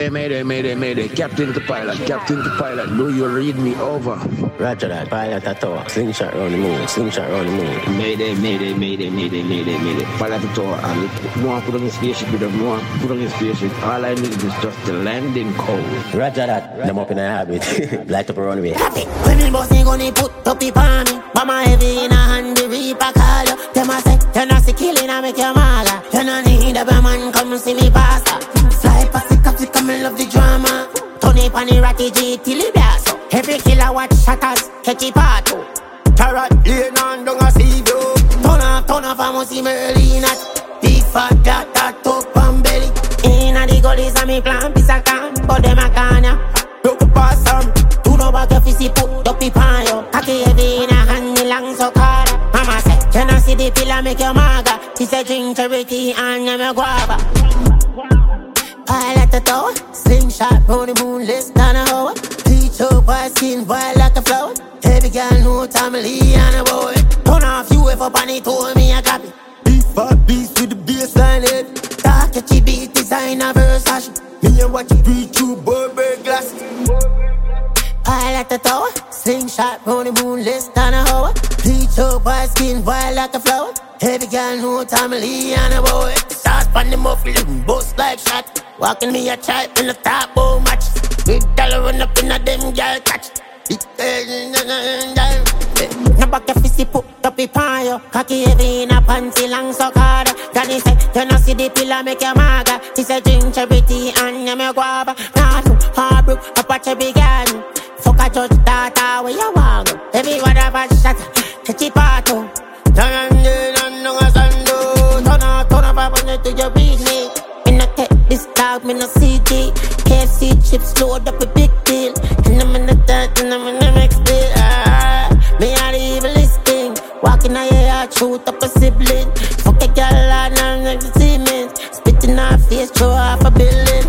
Mayday. Captain to pilot, do you read me over? Roger that, pilot at all. Slingshot round the moon. Mayday. Pilot at all, and more put on the spaceship with them, more put on the spaceship. All I need is just the landing code. Roger that, them up in a habit. Light up a runway. When the boss ain't gonna put up the palm me, Mama heavy in a hand, the reaper call you. Them a say, you're not sick killing, I make your mala. You don't need a man, come see me pasta. Fly past the cops, come and love the drama. Tony Pani Ratty G till he blast. Every killer watch shatters, catch it part two. Carrot lane on down a sea view. Turn off, I must see me early night. Big fat that talk from belly. Inna the gullies and me plan piece of can, but them a can ya. Broke past some, do no back if you see put up the pan yo. Cocky heavy in a hand, the long so hard. Mama say, you not see the pillar make your maga. She say drink charity and you me guava. I like the tower, slingshot round the moon, less than a hour. Bleach up my skin, wild like a flower. Every girl know Tamale and a boy. Turn off you if up on it, told me a copy. Big fat beast with the baseline head. Dark catchy beat, designer Versace. Me and watch you breathe through Burberry glass. I like the tower, slingshot round the moon, less than a hour. Bleach up my skin, wild like a flower. Every girl know Tamale and a boy. Stars pan the muffle, bust like shot. Walking me a child in the top bow match. Big dollar run up in a them girl catch. No back your fist, put up the pan yo. Cocky heavy in a panty long so hard. Granny say, you no see the pillar make your maga. She say drink charity and you me guava. Nah no, Harbrook, I watch a big hand. Fuck a judge data where you want. Everyone have a shot, catch it part two. Turn on a sando. Turn up on it to your business. Me no take this dog, me no CG. KFC chips load up a big deal. And I'm in the third, and I'm in the next deal. Me are the evilest thing. Walking out here, shoot up a sibling. Fuck a girl and I'm next to cement. Spitting her face, throw off a building.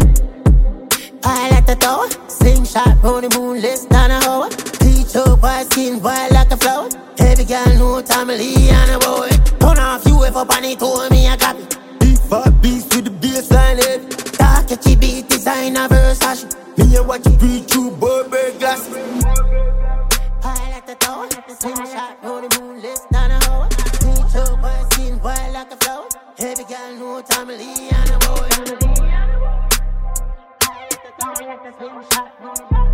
I like the tower, slingshot round the moon, less than a hour. Bleach up my skin, wild like a flower. Every girl know Tamale and a boy. Turn off you if up on it, told me a copy. Big fat beast with the baseline head. Dark catchy beat, designer Versace. Me and watch you breathe through Burberry glass. I like the tower, slingshot round the moon, less than a hour. Bleach up my skin, wild like a flower. Every girl know Tamale and a boy. I like the slingshot.